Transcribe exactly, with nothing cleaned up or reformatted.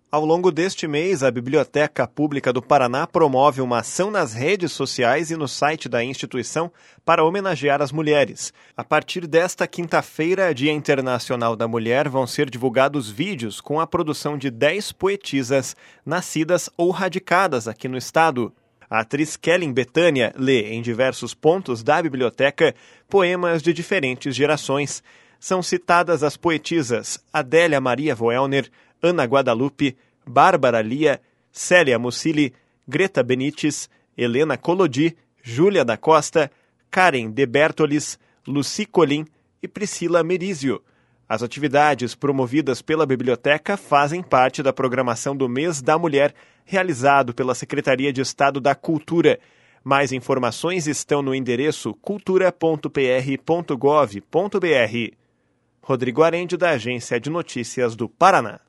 Ao longo deste mês, a Biblioteca Pública do Paraná promove uma ação nas redes sociais e no site da instituição para homenagear as mulheres. A partir desta quinta-feira, Dia Internacional da Mulher, vão ser divulgados vídeos com a produção de dez poetisas nascidas ou radicadas aqui no estado. A atriz Kellen Betânia lê em diversos pontos da biblioteca poemas de diferentes gerações. São citadas as poetisas Adélia Maria Voelner, Ana Guadalupe, Bárbara Lia, Célia Mucili, Greta Benites, Helena Collodi, Júlia da Costa, Karen de Bertolis, Lucy Colim e Priscila Merizio. As atividades promovidas pela biblioteca fazem parte da programação do Mês da Mulher, realizado pela Secretaria de Estado da Cultura. Mais informações estão no endereço cultura ponto p r ponto gov ponto b r. Rodrigo Arende, da Agência de Notícias do Paraná.